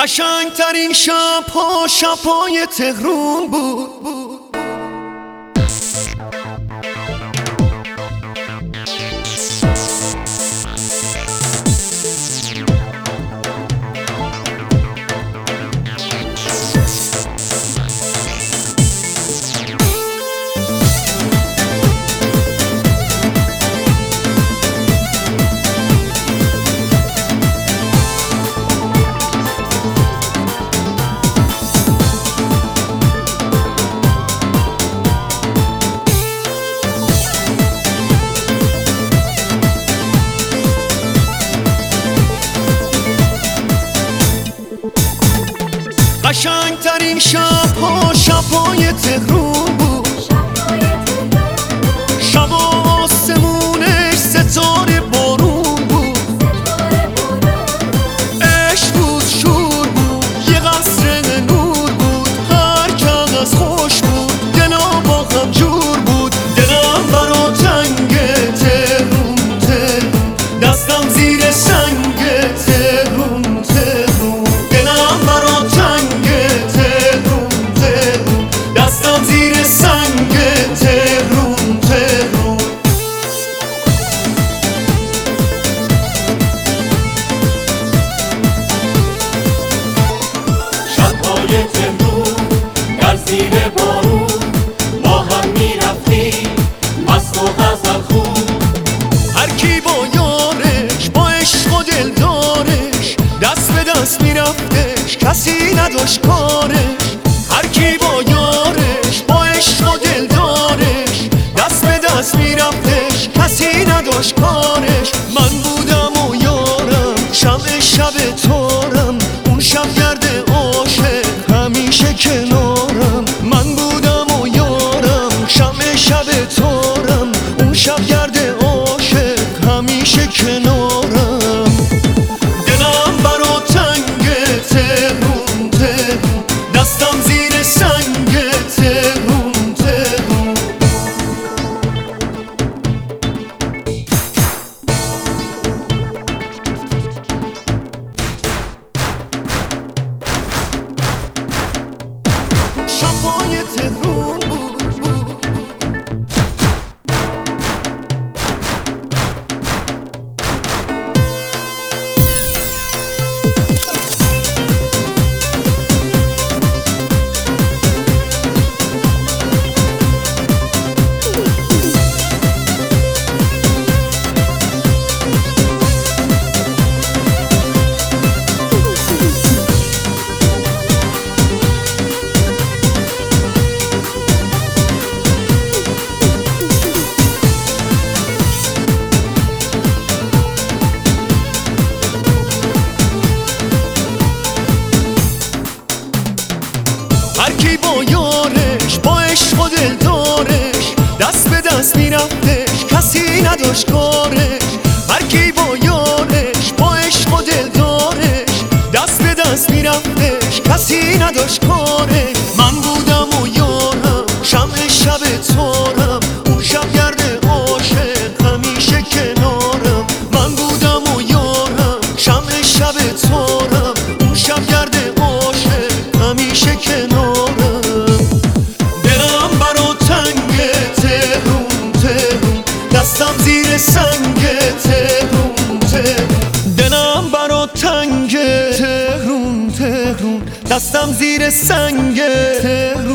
قشنگترین شب‌ها شب‌های تهرون بود. قشنگترین شب‌ها شب‌های تهرون بود. شب آسمونش ستاره بارون بود. عشق بود، شور بود، یه قصر نور بود. هر کس خوش بود، دلم با هم جور بود. دلم برا تنگ تهرون تهرون، دستم زیر سنگ تهرون تهرون. دلم برا تنگ تهرون تهرون، دستم زیر سنگ تهرون تهرون. شب‌های تهرون در زیر بارون، با هم می‌رفتیم مست و غزل خون. هر کی با یارش، با عشق و دلدارش، دست به دست میرفتش، کسی نداشت کارش. هر کی با یارش، با عشق و دلدارش، دست به دست میرفتش، کسی نداشت کارش. من بودم و یارم، شمع شب تارم، اون شب گرد عاشق همیشه کنارم. من بودم و یارم، شمع شب تارم، اون شب گرد عاشق همیشه کنارم. دلم برا تنگ تهرون تهرون، دستم زیر سنگ تهرون تهرون. شب‌های تهرون بود. هر کی با یارش، با عشق و دلدارش، دست به دست میرفتش، کسی نداشت کارش. هر کی با یارش، با عشق و دلدارش، دست به دست میرفتش، کسی نداشت کارش. من بودم و یارم، شمع شب تارم، اون شب گرد عاشق همیشه کنارم. من بودم و یارم، شمع شب تارم، اون شب گرد عاشق همیشه کنارم. دلم برا تنگ تهرون تهرون، دستم زیر سنگ تهرون تهرون. دلم برا تنگ تهرون تهرون، دستم زیر سنگ تهرون.